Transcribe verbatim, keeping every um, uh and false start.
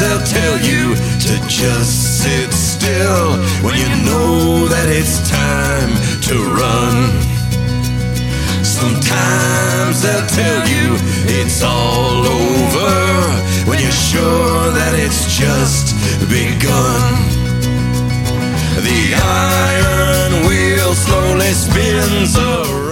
they'll tell you to just sit still when you know that it's time to run. Sometimes they'll tell you it's all over when you're sure that it's just begun. The iron wheel slowly spins around,